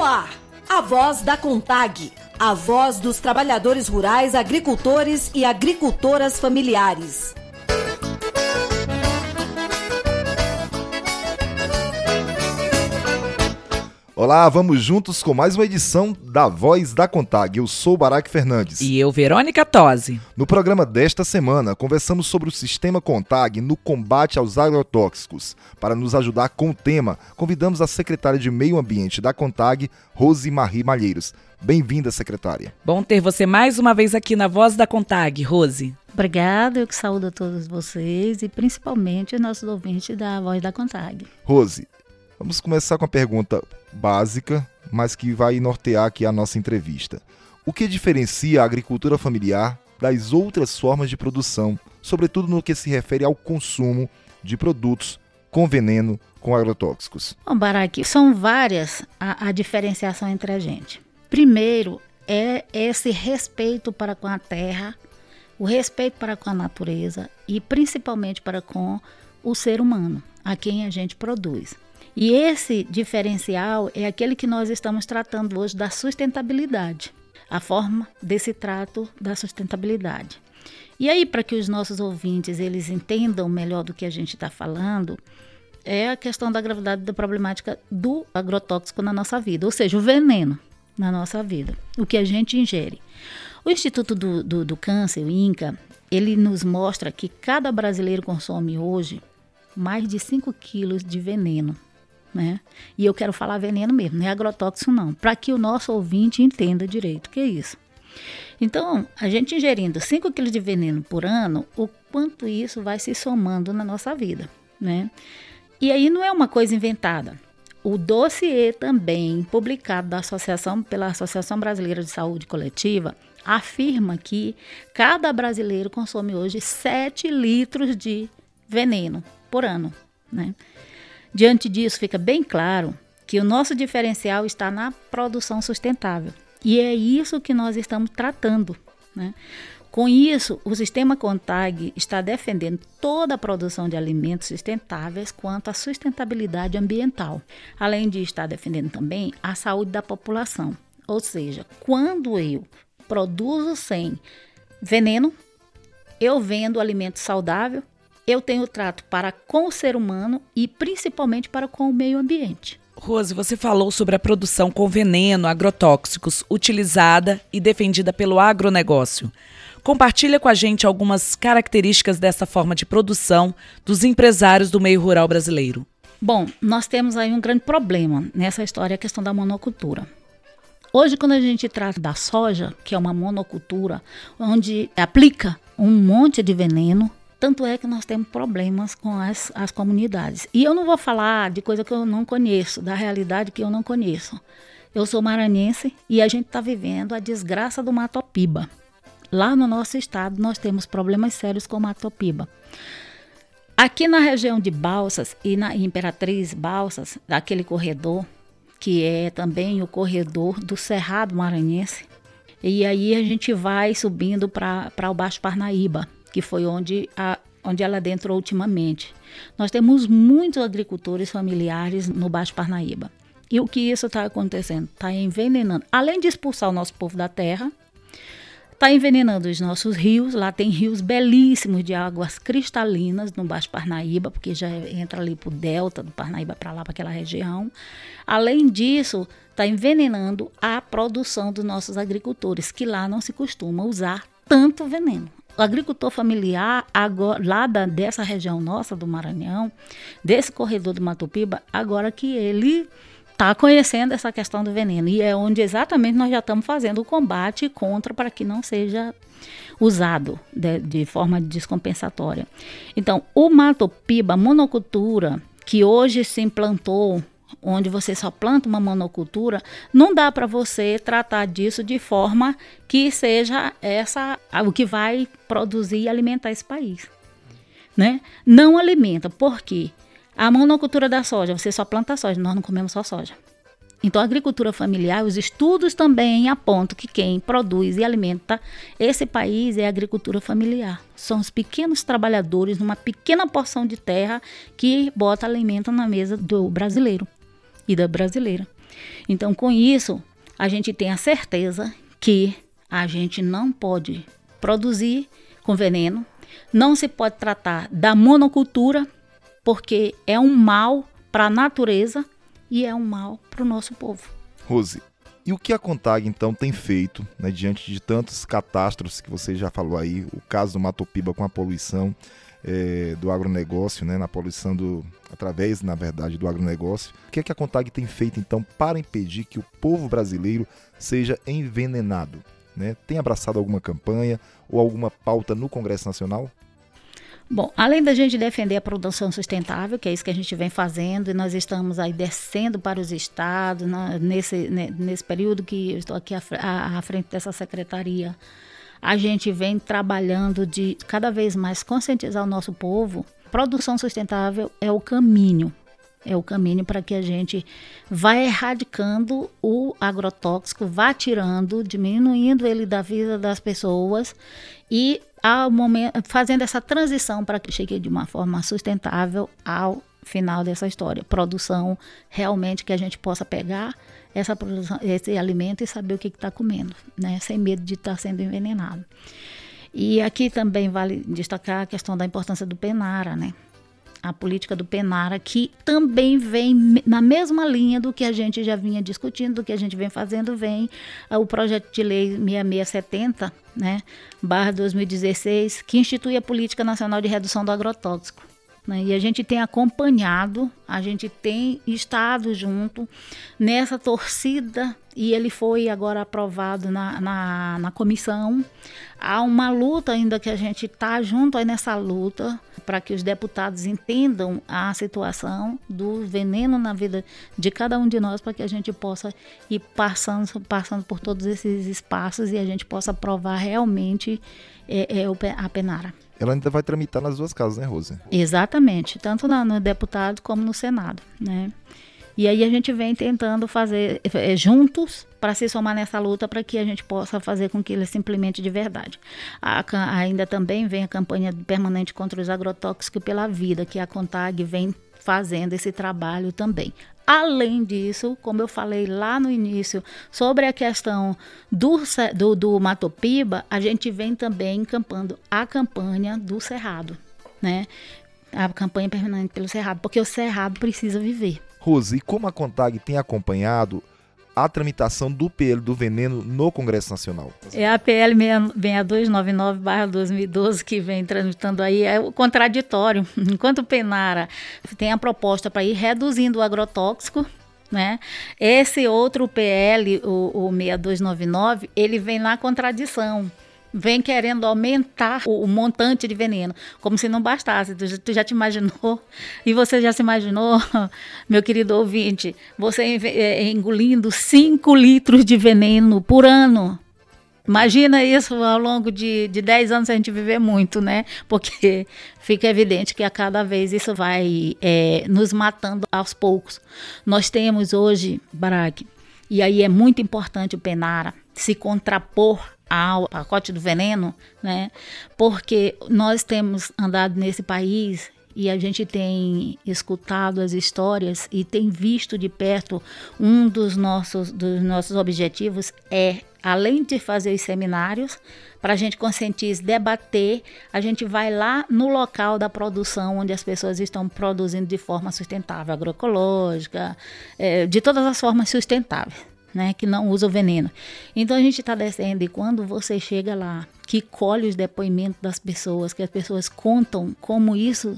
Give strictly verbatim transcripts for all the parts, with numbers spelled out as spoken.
No ar, a voz da CONTAG, a voz dos trabalhadores rurais, agricultores e agricultoras familiares. Olá, vamos juntos com mais uma edição da Voz da CONTAG. Eu sou Baraque Fernandes. E eu, Verônica Tosi. No programa desta semana, conversamos sobre o sistema CONTAG no combate aos agrotóxicos. Para nos ajudar com o tema, convidamos a secretária de Meio Ambiente da CONTAG, Rose Marie Malheiros. Bem-vinda, secretária. Bom ter você mais uma vez aqui na Voz da CONTAG, Rose. Obrigada, eu que saúdo a todos vocês e principalmente os nossos ouvintes da Voz da CONTAG. Rose, vamos começar com a pergunta básica, mas que vai nortear aqui a nossa entrevista. O que diferencia a agricultura familiar das outras formas de produção, sobretudo no que se refere ao consumo de produtos com veneno, com agrotóxicos? Bom, Baraque, são várias a, a diferenciação entre a gente. Primeiro, é esse respeito para com a terra, o respeito para com a natureza e principalmente para com o ser humano, a quem a gente produz. E esse diferencial é aquele que nós estamos tratando hoje da sustentabilidade, a forma desse trato da sustentabilidade. E aí, para que os nossos ouvintes eles entendam melhor do que a gente está falando, é a questão da gravidade da problemática do agrotóxico na nossa vida, ou seja, o veneno na nossa vida, o que a gente ingere. O Instituto do, do, do Câncer, o INCA, ele nos mostra que cada brasileiro consome hoje mais de cinco quilos de veneno. Né? E eu quero falar veneno mesmo, não é agrotóxico não, para que o nosso ouvinte entenda direito o que é isso. Então, a gente ingerindo cinco quilos de veneno por ano, o quanto isso vai se somando na nossa vida, né? E aí não é uma coisa inventada. O dossiê também, publicado da Associação, pela Associação Brasileira de Saúde Coletiva, afirma que cada brasileiro consome hoje sete litros de veneno por ano, né? Diante disso, fica bem claro que o nosso diferencial está na produção sustentável. E é isso que nós estamos tratando, né? Com isso, o sistema CONTAG está defendendo toda a produção de alimentos sustentáveis quanto à sustentabilidade ambiental. Além de estar defendendo também a saúde da população. Ou seja, quando eu produzo sem veneno, eu vendo alimento saudável, eu tenho trato para com o ser humano e principalmente para com o meio ambiente. Rose, você falou sobre a produção com veneno, agrotóxicos, utilizada e defendida pelo agronegócio. Compartilha com a gente algumas características dessa forma de produção dos empresários do meio rural brasileiro. Bom, nós temos aí um grande problema nessa história, a questão da monocultura. Hoje, quando a gente trata da soja, que é uma monocultura, onde aplica um monte de veneno, tanto é que nós temos problemas com as, as comunidades. E eu não vou falar de coisa que eu não conheço, da realidade que eu não conheço. Eu sou maranhense e a gente está vivendo a desgraça do matopiba. Lá no nosso estado nós temos problemas sérios com o matopiba. Aqui na região de Balsas e na Imperatriz Balsas, daquele corredor, que é também o corredor do Cerrado Maranhense, e aí a gente vai subindo para o Baixo Parnaíba, que foi onde, a, onde ela adentrou ultimamente. Nós temos muitos agricultores familiares no Baixo Parnaíba. E o que isso está acontecendo? Está envenenando. Além de expulsar o nosso povo da terra, está envenenando os nossos rios. Lá tem rios belíssimos de águas cristalinas no Baixo Parnaíba, porque já entra ali para o delta do Parnaíba, para lá, para aquela região. Além disso, está envenenando a produção dos nossos agricultores, que lá não se costuma usar tanto veneno. O agricultor familiar, agora, lá da, dessa região nossa do Maranhão, desse corredor do Matopiba, agora que ele está conhecendo essa questão do veneno. E é onde exatamente nós já estamos fazendo o combate contra para que não seja usado de, de forma descompensatória. Então, o Matopiba, a monocultura, que hoje se implantou, onde você só planta uma monocultura, não dá para você tratar disso de forma que seja essa o que vai produzir e alimentar esse país, né? Não alimenta, por quê? A monocultura da soja, você só planta soja, nós não comemos só soja. Então, a agricultura familiar, os estudos também apontam que quem produz e alimenta esse país é a agricultura familiar. São os pequenos trabalhadores numa pequena porção de terra que bota alimento na mesa do brasileiro e da brasileira. Então, com isso, a gente tem a certeza que a gente não pode produzir com veneno, não se pode tratar da monocultura, porque é um mal para a natureza e é um mal para o nosso povo. Rose, e o que a Contag, então, tem feito, né, diante de tantos catástrofes que você já falou aí, o caso do Matopiba com a poluição é, do agronegócio, né, na poluição do, através, na verdade, do agronegócio. O que é que a Contag tem feito, então, para impedir que o povo brasileiro seja envenenado? Né? Tem abraçado alguma campanha ou alguma pauta no Congresso Nacional? Bom, além da gente defender a produção sustentável, que é isso que a gente vem fazendo, e nós estamos aí descendo para os estados, na, nesse, nesse período que eu estou aqui à, à, à frente dessa secretaria, a gente vem trabalhando de cada vez mais conscientizar o nosso povo. Produção sustentável é o caminho, é o caminho para que a gente vá erradicando o agrotóxico, vá tirando, diminuindo ele da vida das pessoas e ao momento, fazendo essa transição para que chegue de uma forma sustentável ao final dessa história. Produção realmente que a gente possa pegar essa produção, esse alimento e saber o que está comendo, né? Sem medo de estar sendo envenenado. E aqui também vale destacar a questão da importância do Penara, né? A política do Penara, que também vem na mesma linha do que a gente já vinha discutindo, do que a gente vem fazendo, vem o projeto de lei seis mil seiscentos e setenta, né, barra dois mil e dezesseis, que institui a Política Nacional de Redução do Agrotóxico. Né, e a gente tem acompanhado, a gente tem estado junto nessa torcida, e ele foi agora aprovado na, na, na comissão. Há uma luta ainda que a gente está junto aí nessa luta para que os deputados entendam a situação do veneno na vida de cada um de nós, para que a gente possa ir passando, passando por todos esses espaços e a gente possa aprovar realmente é, é, a Penara. Ela ainda vai tramitar nas duas casas, né, Rose? Exatamente, tanto na, no deputado como no Senado, né? E aí a gente vem tentando fazer é, juntos para se somar nessa luta para que a gente possa fazer com que ele se implemente de verdade. A, ainda também vem a campanha permanente contra os agrotóxicos pela vida, que a Contag vem fazendo esse trabalho também. Além disso, como eu falei lá no início, sobre a questão do, do, do Matopiba, a gente vem também encampando a campanha do Cerrado, né? A campanha permanente pelo Cerrado, porque o Cerrado precisa viver. Rose, e como a Contag tem acompanhado a tramitação do P L do veneno no Congresso Nacional? É a P L seis mil duzentos e noventa e nove barra dois mil e doze que vem tramitando aí, é o contraditório. Enquanto o Penara tem a proposta para ir reduzindo o agrotóxico, né? Esse outro P L, o, o seis dois nove nove, ele vem na contradição. Vem querendo aumentar o, o montante de veneno, como se não bastasse. Tu, tu já te imaginou? E você já se imaginou, meu querido ouvinte, você é, engolindo cinco litros de veneno por ano? Imagina isso ao longo de, de dez anos, a gente viver muito, né? Porque fica evidente que a cada vez isso vai é, nos matando aos poucos. Nós temos hoje, Brag, e aí é muito importante o Penara se contrapor ao pacote do veneno, né? Porque nós temos andado nesse país e a gente tem escutado as histórias e tem visto de perto. Um dos nossos, dos nossos objetivos é, além de fazer os seminários, para a gente conscientizar, debater, a gente vai lá no local da produção, onde as pessoas estão produzindo de forma sustentável, agroecológica, é, de todas as formas sustentáveis, né, que não usa o veneno. Então a gente está descendo, e quando você chega lá, que colhe os depoimentos das pessoas, que as pessoas contam como isso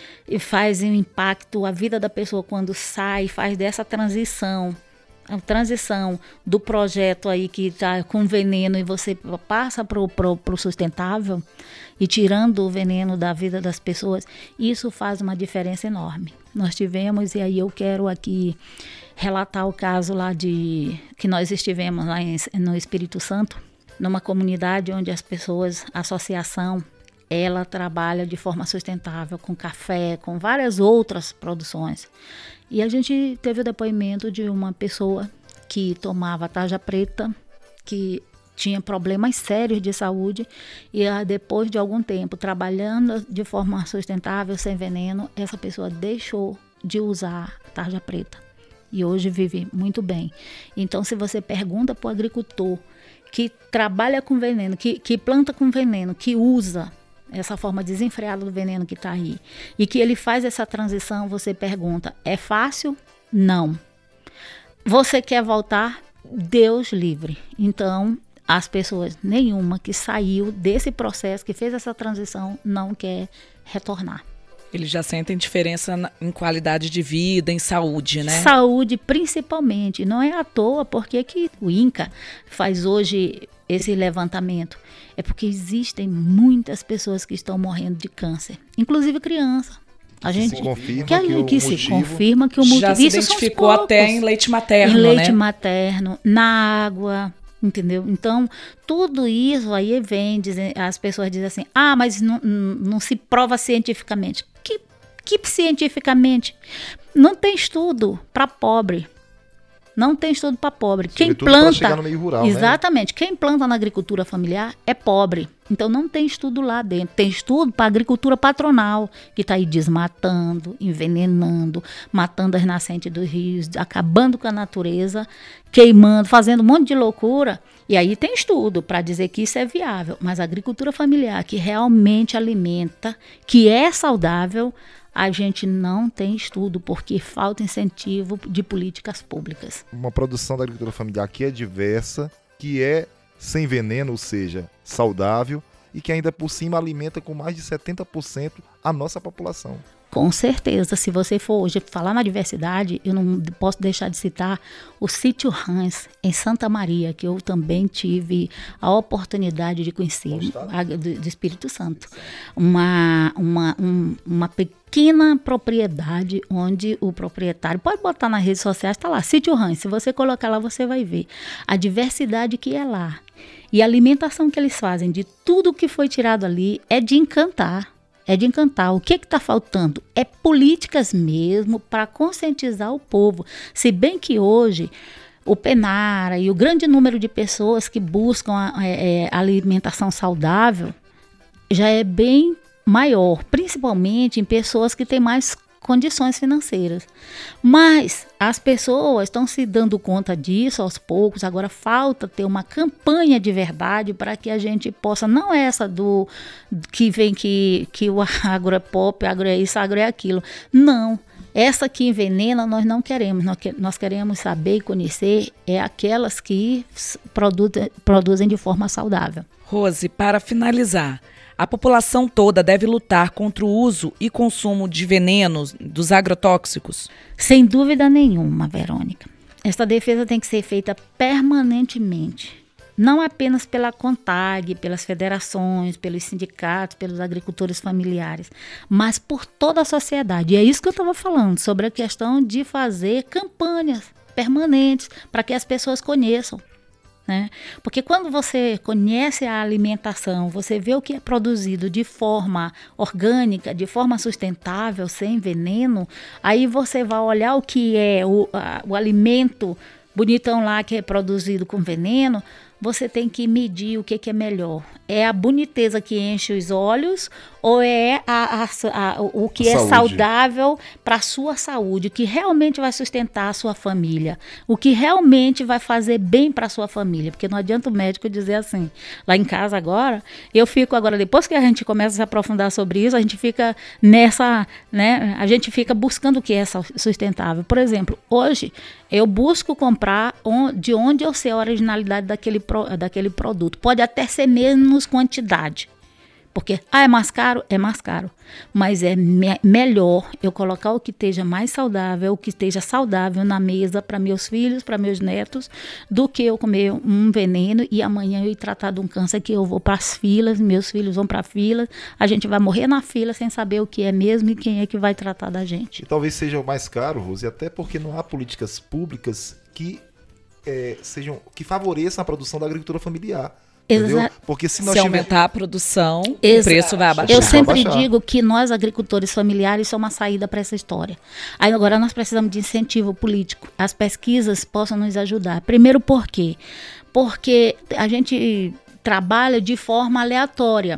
faz um impacto a vida da pessoa quando sai, faz dessa transição, a transição do projeto aí que está com veneno e você passa para o sustentável e tirando o veneno da vida das pessoas, isso faz uma diferença enorme. Nós tivemos, e aí eu quero aqui relatar o caso lá de que nós estivemos lá em, no Espírito Santo, numa comunidade onde as pessoas, a associação, ela trabalha de forma sustentável com café, com várias outras produções. E a gente teve o depoimento de uma pessoa que tomava tarja preta, que tinha problemas sérios de saúde, e depois de algum tempo trabalhando de forma sustentável, sem veneno, essa pessoa deixou de usar tarja preta. e hoje vive muito bem. Então, se você pergunta para o agricultor que trabalha com veneno, que, que planta com veneno, que usa essa forma desenfreada do veneno que está aí, e que ele faz essa transição, você pergunta, é fácil? Não. Você quer voltar? Deus livre. Então, as pessoas, nenhuma que saiu desse processo, que fez essa transição, não quer retornar. Eles já sentem diferença na, em qualidade de vida, em saúde, né? Saúde, principalmente. Não é à toa porque que o INCA faz hoje esse levantamento. É porque existem muitas pessoas que estão morrendo de câncer, inclusive criança. A gente se confirma que, que, que o se motivo confirma que o motivo já se identificou até em leite materno, em leite né? materno, na água, entendeu? Então, tudo isso aí vem, dizem, as pessoas dizem assim, ah, mas não, não, não se prova cientificamente. Que, que cientificamente? Não tem estudo para pobre. Não tem estudo para pobre. Quem planta, chegar no meio rural, exatamente, né? Quem planta na agricultura familiar é pobre. Então não tem estudo lá dentro. Tem estudo para a agricultura patronal, que está aí desmatando, envenenando, matando as nascentes dos rios, acabando com a natureza, queimando, fazendo um monte de loucura. E aí tem estudo para dizer que isso é viável. Mas a agricultura familiar, que realmente alimenta, que é saudável, a gente não tem estudo, porque falta incentivo de políticas públicas. Uma produção da agricultura familiar que é diversa, que é sem veneno, ou seja, saudável, e que ainda por cima alimenta com mais de setenta por cento a nossa população. Com certeza, se você for hoje falar na diversidade, eu não posso deixar de citar o Sítio Hans, em Santa Maria, que eu também tive a oportunidade de conhecer, a, do, do Espírito Santo. Uma, uma, um, uma pequena propriedade onde o proprietário, pode botar nas redes sociais, está lá, Sítio Hans, se você colocar lá você vai ver a diversidade que é lá. E a alimentação que eles fazem de tudo que foi tirado ali é de encantar. É de encantar. O que está faltando? É políticas mesmo para conscientizar o povo. Se bem que hoje o Penara e o grande número de pessoas que buscam a, é, a alimentação saudável já é bem maior, principalmente em pessoas que têm mais condições financeiras. Mas as pessoas estão se dando conta disso aos poucos. Agora falta ter uma campanha de verdade para que a gente possa, não é essa do que vem que, que o agro é pop, agro é isso, agro é aquilo. Não. Essa que envenena nós não queremos. Nós, que, nós queremos saber e conhecer é aquelas que produzem, produzem de forma saudável. Rose, para finalizar, a população toda deve lutar contra o uso e consumo de venenos, dos agrotóxicos? Sem dúvida nenhuma, Verônica. Esta defesa tem que ser feita permanentemente. Não apenas pela CONTAG, pelas federações, pelos sindicatos, pelos agricultores familiares, mas por toda a sociedade. E é isso que eu estava falando, sobre a questão de fazer campanhas permanentes para que as pessoas conheçam. Né? Porque quando você conhece a alimentação, você vê o que é produzido de forma orgânica, de forma sustentável, sem veneno, aí você vai olhar o que é o, a, o alimento bonitão lá que é produzido com veneno, você tem que medir o que, que é melhor. É a boniteza que enche os olhos ou é a, a, a, o que saúde. É saudável para a sua saúde, o que realmente vai sustentar a sua família, o que realmente vai fazer bem para a sua família. Porque não adianta o médico dizer assim, lá em casa agora, eu fico agora, depois que a gente começa a se aprofundar sobre isso, a gente fica nessa, né, a gente fica buscando o que é sustentável. Por exemplo, hoje eu busco comprar de onde eu sei a originalidade daquele, daquele produto. Pode até ser menos quantidade. Porque, ah, é mais caro? É mais caro. Mas é me- melhor eu colocar o que esteja mais saudável, o que esteja saudável na mesa para meus filhos, para meus netos, do que eu comer um veneno e amanhã eu ir tratar de um câncer que eu vou para as filas, meus filhos vão para a fila, a gente vai morrer na fila sem saber o que é mesmo e quem é que vai tratar da gente. E talvez seja o mais caro, Rose, até porque não há políticas públicas que, é, sejam, que favoreçam a produção da agricultura familiar. Entendeu? Porque se, nós se tiver... aumentar a produção, Exato. o preço vai abaixar. Eu sempre Vai digo que nós, agricultores familiares, somos uma saída para essa história. Aí agora nós precisamos de incentivo político. As pesquisas possam nos ajudar. Primeiro, por quê? Porque a gente trabalha de forma aleatória.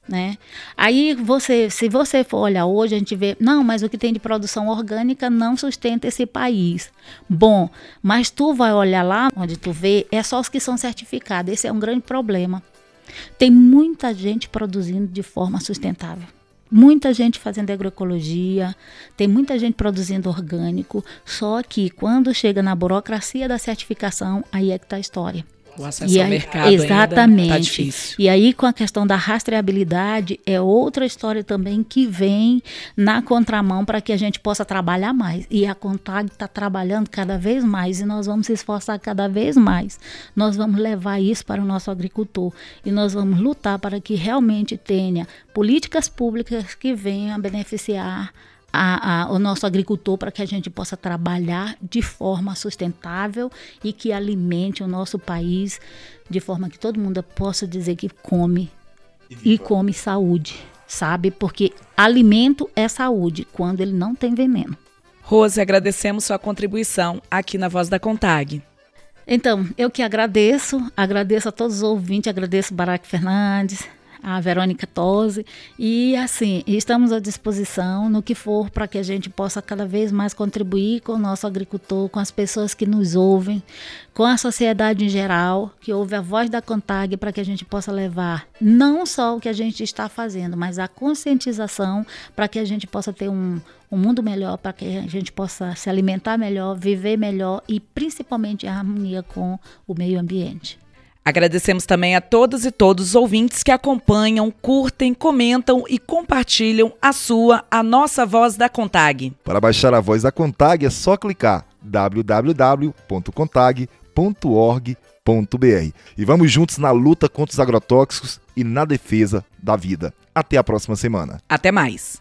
Né? Aí você, se você for olhar hoje, a gente vê, não, mas o que tem de produção orgânica não sustenta esse país. Bom, mas tu vai olhar lá, onde tu vê, é só os que são certificados. Esse é um grande problema. Tem muita gente produzindo de forma sustentável. Muita gente fazendo agroecologia, tem muita gente produzindo orgânico, só que quando chega na burocracia da certificação, aí é que está a história. O acesso e ao aí, mercado exatamente. ainda tá difícil. E aí, com a questão da rastreabilidade, é outra história também que vem na contramão para que a gente possa trabalhar mais. E a CONTAG está trabalhando cada vez mais e nós vamos se esforçar cada vez mais. Nós vamos levar isso para o nosso agricultor e nós vamos lutar para que realmente tenha políticas públicas que venham a beneficiar A, a, o nosso agricultor para que a gente possa trabalhar de forma sustentável e que alimente o nosso país de forma que todo mundo possa dizer que come e, e come saúde, sabe? Porque alimento é saúde quando ele não tem veneno. Rose, agradecemos sua contribuição aqui na Voz da CONTAG. Então, eu que agradeço, agradeço a todos os ouvintes, agradeço Barack Fernandes, a Verônica Tosi, e assim, estamos à disposição no que for para que a gente possa cada vez mais contribuir com o nosso agricultor, com as pessoas que nos ouvem, com a sociedade em geral, que ouve a voz da CONTAG, para que a gente possa levar não só o que a gente está fazendo, mas a conscientização para que a gente possa ter um, um mundo melhor, para que a gente possa se alimentar melhor, viver melhor e principalmente em harmonia com o meio ambiente. Agradecemos também a todas e todos os ouvintes que acompanham, curtem, comentam e compartilham a sua, a nossa Voz da CONTAG. Para baixar a Voz da CONTAG é só clicar w w w ponto contag ponto org ponto b r. E vamos juntos na luta contra os agrotóxicos e na defesa da vida. Até a próxima semana. Até mais.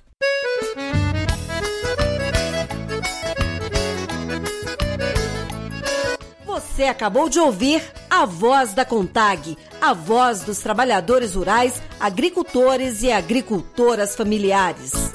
Você acabou de ouvir a Voz da CONTAG, a voz dos trabalhadores rurais, agricultores e agricultoras familiares.